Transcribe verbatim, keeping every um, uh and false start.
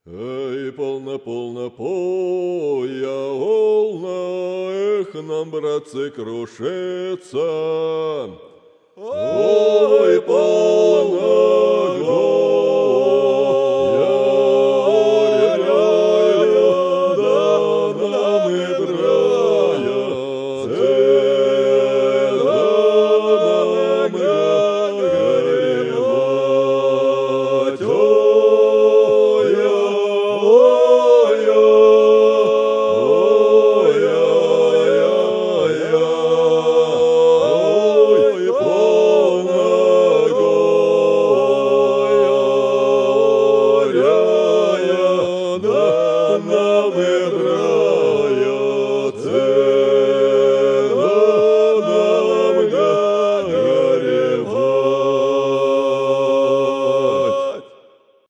Эй, полно, полно, поя, волна, эх, нам, братцы, крушиться. Ой, полно,